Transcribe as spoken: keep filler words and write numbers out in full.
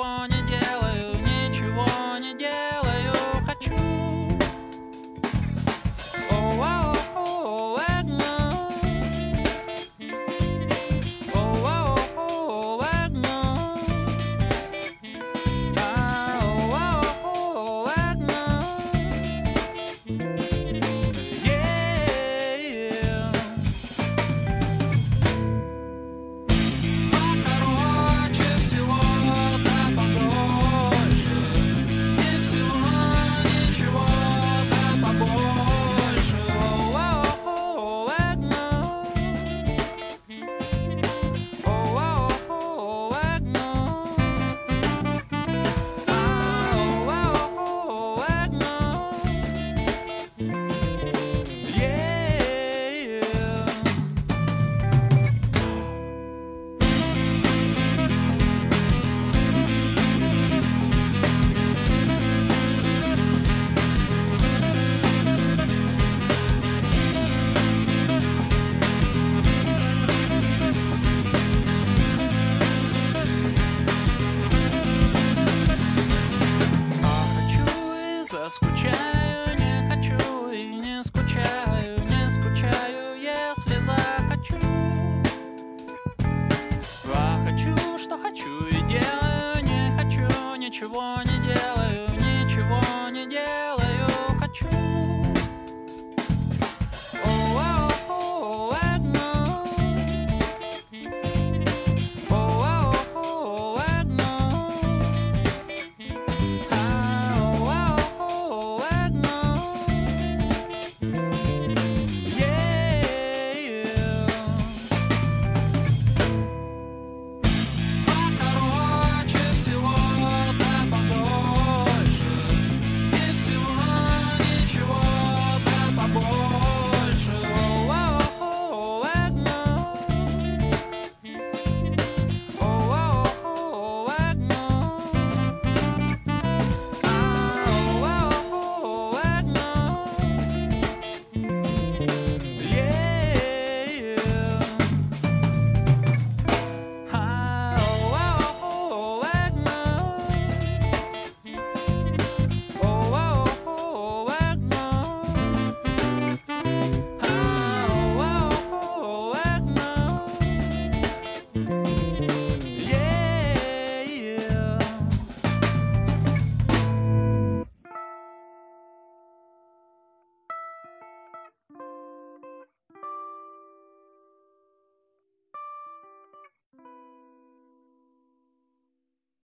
ничего не делаю, ничего не делаю, хочу. О-о-о, Эгман. О-о-о, Эгман. А, о-о-о, Эгман. Yeah. Покороче всего-то побольше, и всего ничего-то побольше. О-о-о, Эгман. О-о-о, Эгман. А, о-о-о, Эгман. Yeah. А хочу и заскучаю, не хочу и не скучаю, не скучаю, если захочу. А хочу, что хочу и делаю, не хочу, ничего не делаю.